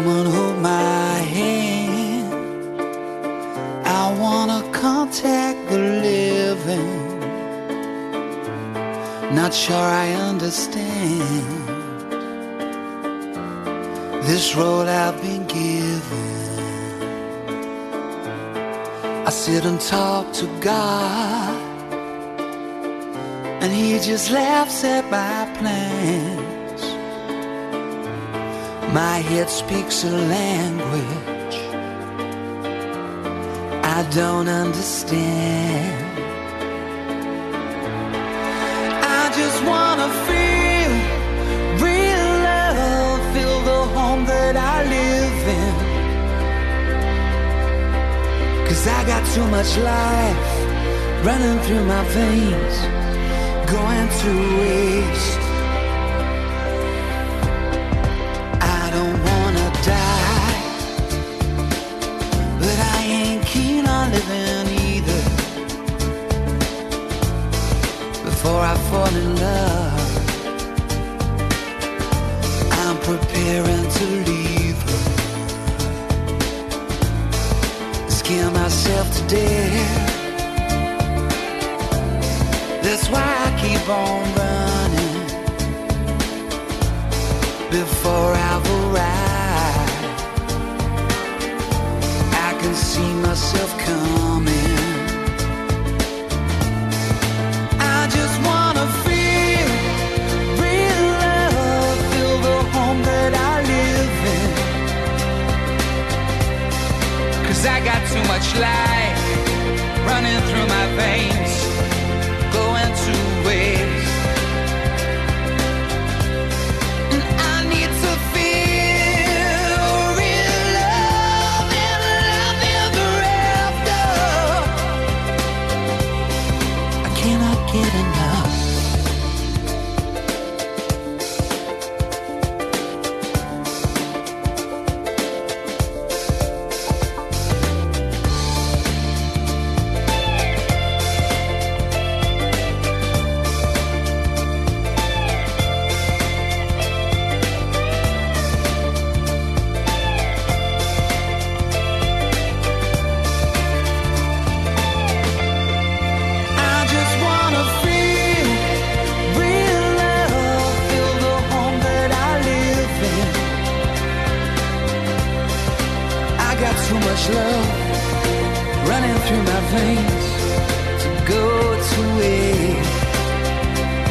on, hold my hand. I wanna contact the living. Not sure I understand this role I've been given. I sit and talk to God, and He just laughs at my plans. My head speaks a language I don't understand. I just wanna feel real love, feel the home that I live in. 'Cause I got too much life running through my veins, going to waste. I don't wanna die, but I ain't keen on living either. Before I fall in love, I'm preparing to leave her. Scare myself to death. That's why I keep on running. Before I've arrived, I can see myself coming. I just wanna feel real love, feel the home that I live in. 'Cause I got too much life running through my veins, going to waste. And I need to feel real love and love ever after. I cannot get enough. Too much love running through my veins to go to waste.